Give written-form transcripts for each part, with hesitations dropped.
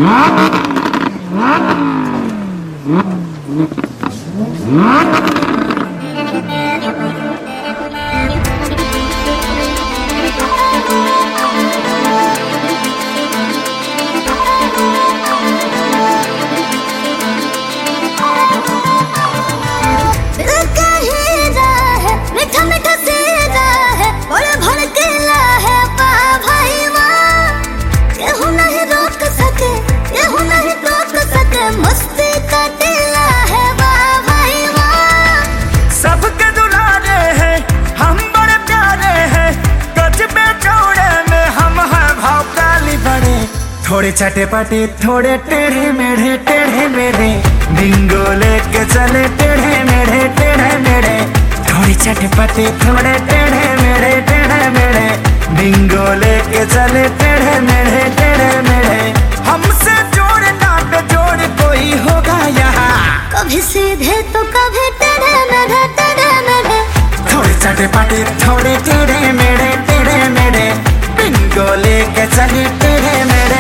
थोड़े चटे पटे थोड़े टेढ़े मेढ़े बिंगो लेके चले टेढ़े मेढ़े थोड़े चटे पटे थोड़े टेढ़े मेढ़े बिंगो लेके चले टेढ़े मेढ़े हमसे जोड़ ना पे जोड़ कोई होगा यहाँ, कभी सीधे तो कभी टेढ़े मेढ़े थोड़े चटे पटे थोड़े टेढ़े मेढ़े बिंगो लेके चले टेढ़े मेढ़े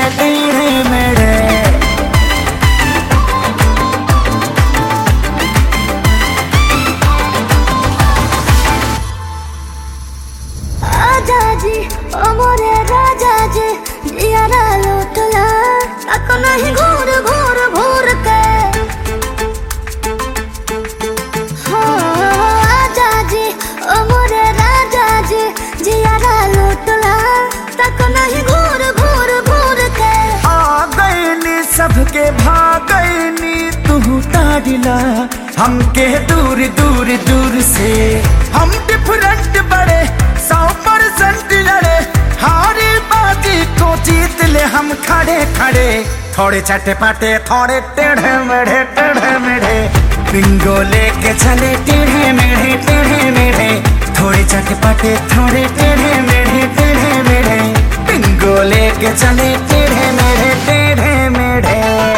आजा जी ओ मोरे राजा जी जियारा लौटला तक नहीं घूर के आजा जी ओ मोरे राजा जी जियारा लौटला तक नहीं घूर के आ गईनी सबके भागईनी तू ताड़िला हमके दूर से हम डिफरेंट बड़े 100% लड़े हारी बाजी को जीत ले हम खड़े थोड़े चटे पाटे थोड़े टेढ़े मेढ़े बिंगो लेके चले टेढ़े मेढ़े थोड़े चटे पाटे थोड़े टेढ़े मेढ़े बिंगो लेके चले टेढ़े मेढ़े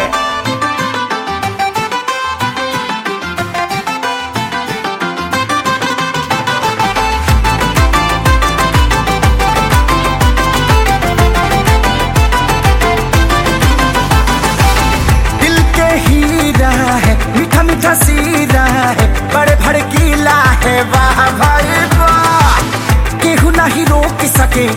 मीठा सीरा है बड़े भड़कीला है वाह भाई वाह, केहू नहीं रोक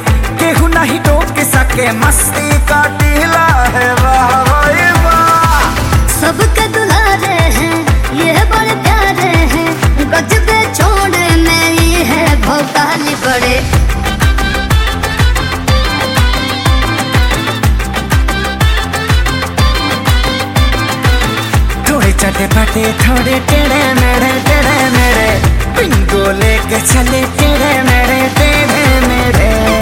सके मस्ती का टीला है वाह भाई वाह। सबके दुलारे हैं ये बड़े प्यारे हैं गजबे छोड़े में ये है भौकाली बड़े चटे पटे थोड़े टेढ़े मेढ़े बिंगो लेके चले टेढ़े मेढ़े